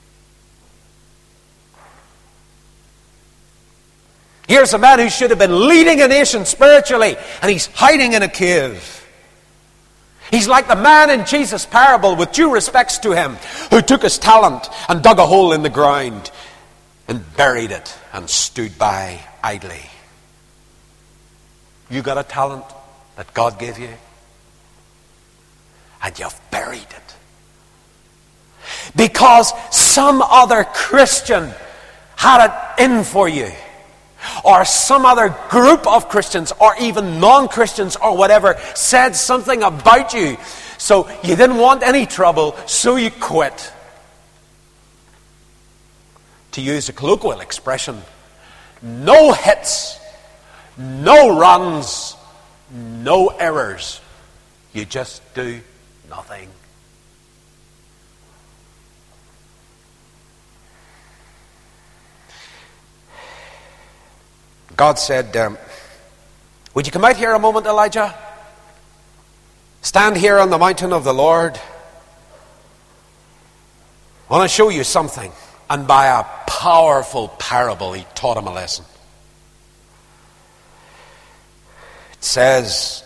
Here's a man who should have been leading a nation spiritually, and he's hiding in a cave. He's like the man in Jesus' parable, with due respects to him, who took his talent and dug a hole in the ground and buried it and stood by idly. You got a talent that God gave you, and you've buried it because some other Christian had it in for you, or some other group of Christians, or even non-Christians or whatever, said something about you, so you didn't want any trouble, so you quit. To use a colloquial expression, no hits, no runs, no errors. You just do nothing. God said, um, would you come out here a moment, Elijah? Stand here on the mountain of the Lord. I want to show you something. And by a powerful parable, he taught him a lesson. It says,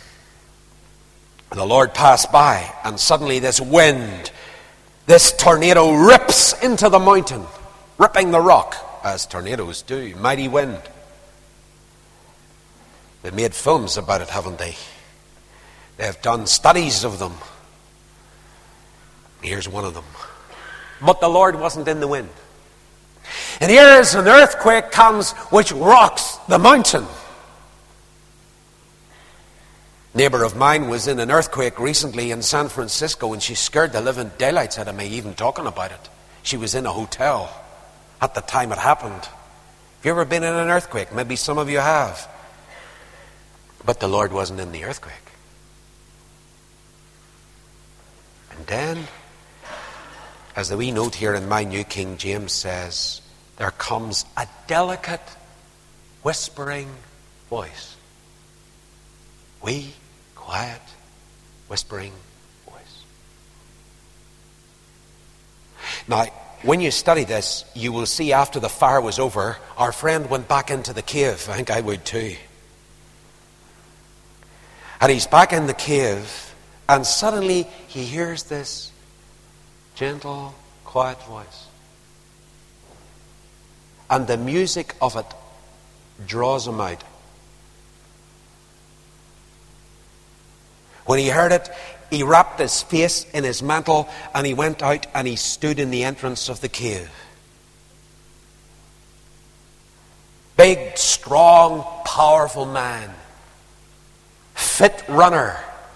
the Lord passed by, and suddenly this wind, this tornado rips into the mountain, ripping the rock, as tornadoes do. Mighty wind. They've made films about it, haven't they? They have done studies of them. Here's one of them. But the Lord wasn't in the wind. And here's an earthquake comes which rocks the mountain. A neighbor of mine was in an earthquake recently in San Francisco, and she scared the living daylights out of me even talking about it. She was in a hotel at the time it happened. Have you ever been in an earthquake? Maybe some of you have. But the Lord wasn't in the earthquake. And then, as the wee note here in my New King James says, there comes a delicate whispering voice. Wee, quiet, whispering voice. Now, when you study this, you will see after the fire was over, our friend went back into the cave. I think I would too. And he's back in the cave, and suddenly he hears this gentle, quiet voice. And the music of it draws him out. When he heard it, he wrapped his face in his mantle, and he went out and he stood in the entrance of the cave. Big, strong, powerful man. Fit runner.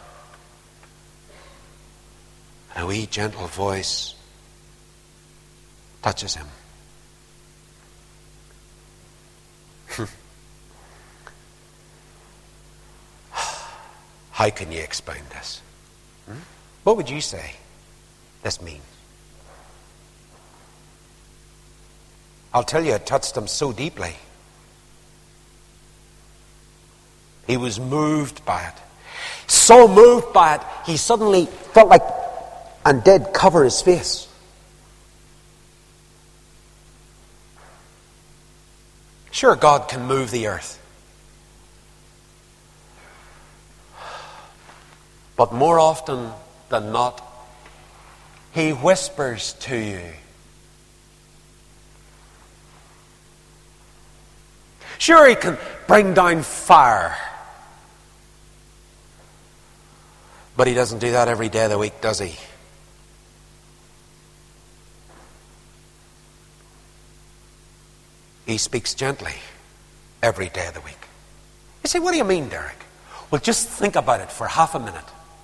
A wee gentle voice touches him. How can you explain this? Hmm? What would you say this means? I'll tell you, it touched him so deeply. He was moved by it. So moved by it, he suddenly felt like, and did cover his face. Sure, God can move the earth. But more often than not, He whispers to you. Sure, He can bring down fire. But He doesn't do that every day of the week, does He? He speaks gently every day of the week. You say, what do you mean, Derek? Well, just think about it for half a minute.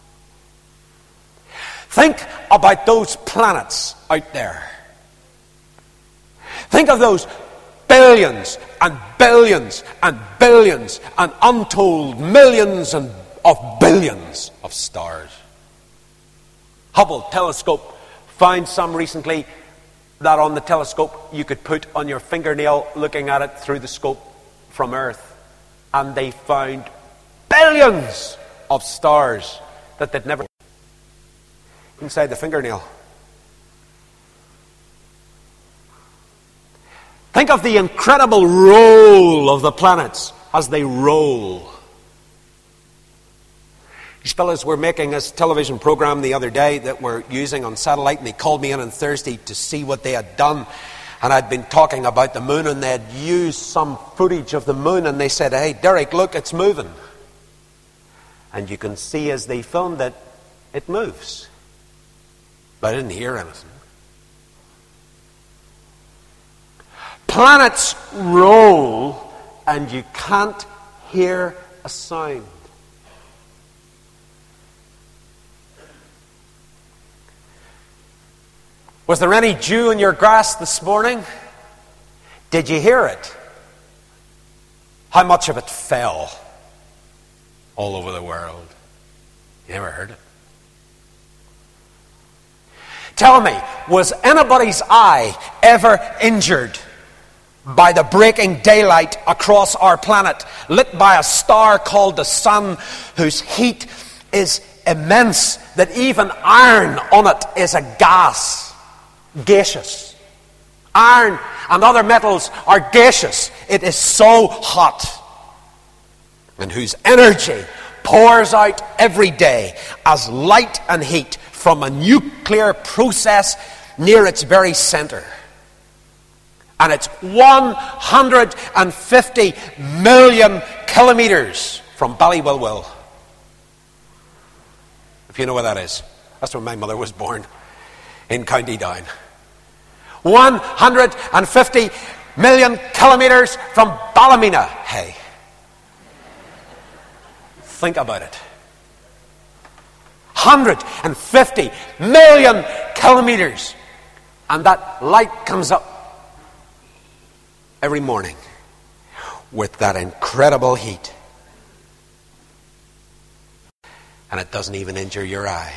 Think about those planets out there. Think of those billions and billions and billions and untold millions and of billions of stars. Hubble telescope found some recently that on the telescope you could put on your fingernail looking at it through the scope from Earth. And they found billions of stars that they'd never inside the fingernail. Think of the incredible roll of the planets as they roll. These fellows were making a television program the other day that we're using on satellite, and they called me in on Thursday to see what they had done. And I'd been talking about the moon, and they had used some footage of the moon, and they said, hey, Derek, look, it's moving. And you can see as they filmed it, it moves. But I didn't hear anything. Planets roll, and you can't hear a sound. Was there any dew in your grass this morning? Did you hear it? How much of it fell all over the world? You never heard it? Tell me, was anybody's eye ever injured by the breaking daylight across our planet, lit by a star called the sun, whose heat is immense, that even iron on it is a gas, gaseous. Iron and other metals are gaseous. It is so hot. and whose energy pours out every day as light and heat from a nuclear process near its very center. And it's one hundred fifty million kilometers from Ballywilwil. If you know where that is. That's where my mother was born, in County Down. one hundred fifty million kilometers from Ballymena. Hey. Think about it. one hundred fifty million kilometers. And that light comes up every morning with that incredible heat. And it doesn't even injure your eye.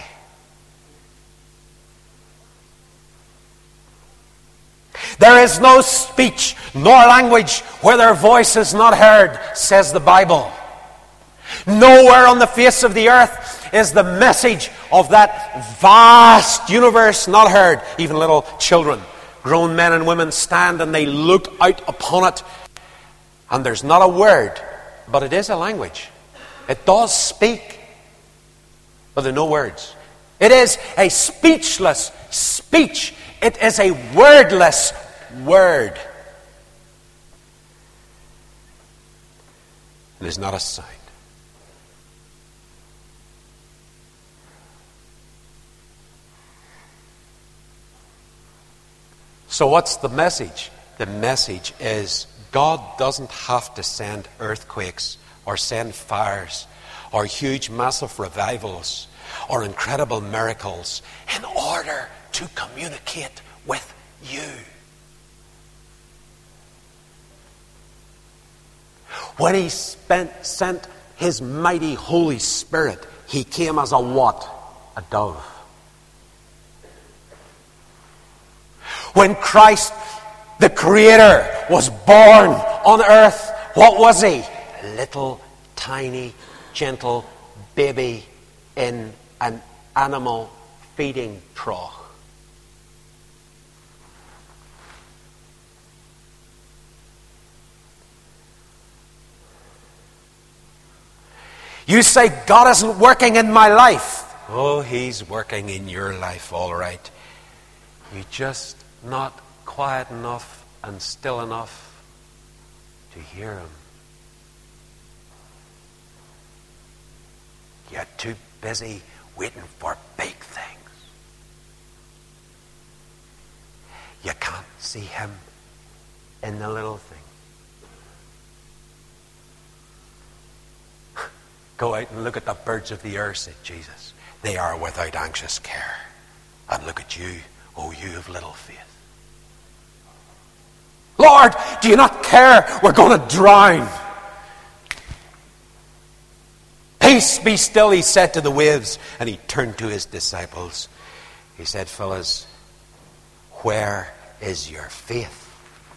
There is no speech nor language where their voice is not heard, says the Bible. Nowhere on the face of the earth is the message of that vast universe not heard. Even little children, grown men and women stand and they look out upon it. And there's not a word, but it is a language. It does speak, but there are no words. It is a speechless speech. It is a wordless word. It is not a sound. So what's the message? The message is God doesn't have to send earthquakes or send fires or huge massive revivals or incredible miracles in order to communicate with you. When he spent, sent his mighty Holy Spirit, he came as a what? A dove. When Christ, the Creator, was born on earth, what was he? A little, tiny, gentle baby in an animal feeding trough. You say, God isn't working in my life. Oh, he's working in your life, all right. You're just not quiet enough and still enough to hear him. You're too busy waiting for big things. You can't see him in the little thing. Go out and look at the birds of the air, said Jesus. They are without anxious care. And look at you, oh you of little faith. Lord, do you not care? We're going to drown. Peace, be still, he said to the waves. And he turned to his disciples. He said, fellas, where is your faith?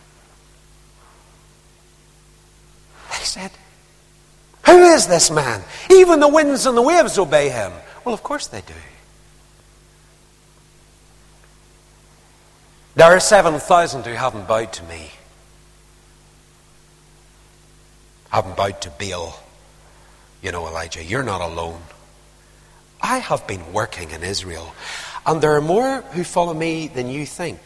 They said, who is this man? Even the winds and the waves obey him. Well, of course they do. There are seven thousand who haven't bowed to me. Haven't bowed to Baal. You know, Elijah, you're not alone. I have been working in Israel, and there are more who follow me than you think.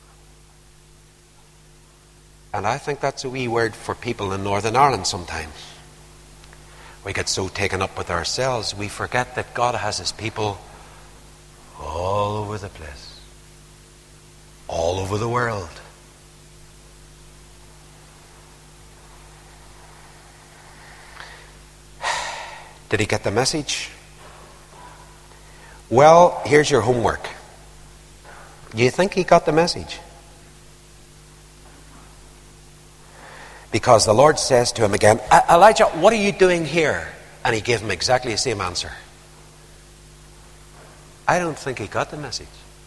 And I think that's a wee word for people in Northern Ireland sometimes. We get so taken up with ourselves, we forget that God has his people all over the place, all over the world. Did he get the message? Well, here's your homework. Do you think he got the message? Because the Lord says to him again, Elijah, what are you doing here? And he gave him exactly the same answer. I don't think he got the message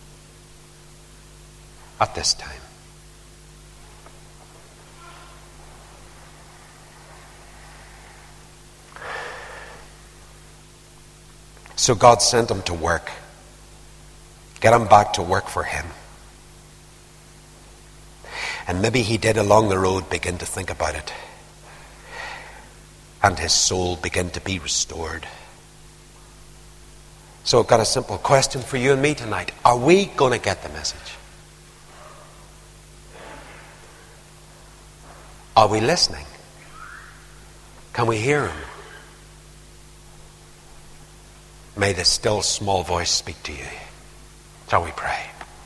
at this time. So God sent him to work. Get him back to work for him. And maybe he did along the road begin to think about it. and his soul begin to be restored. So I've got a simple question for you and me tonight. Are we going to get the message? Are we listening? Can we hear him? May the still small voice speak to you. Shall we pray?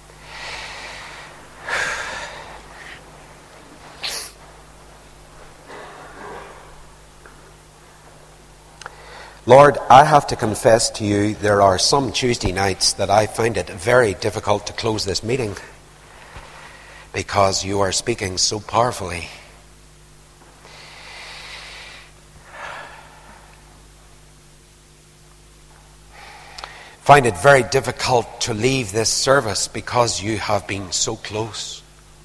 Lord, I have to confess to you there are some Tuesday nights that I find it very difficult to close this meeting because you are speaking so powerfully. Find it very difficult to leave this service because you have been so close.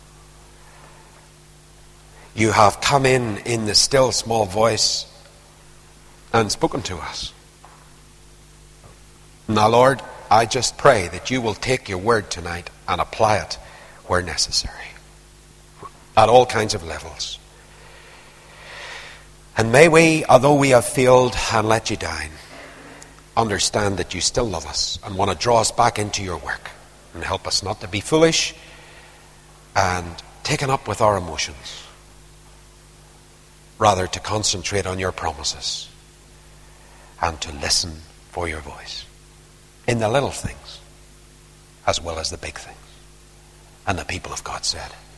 You have come in in the still small voice and spoken to us. Now, Lord, I just pray that you will take your word tonight and apply it where necessary, at all kinds of levels. And may we, although we have failed and let you down, understand that you still love us and want to draw us back into your work and help us not to be foolish and taken up with our emotions, rather to concentrate on your promises and to listen for your voice in the little things as well as the big things. And the people of God said,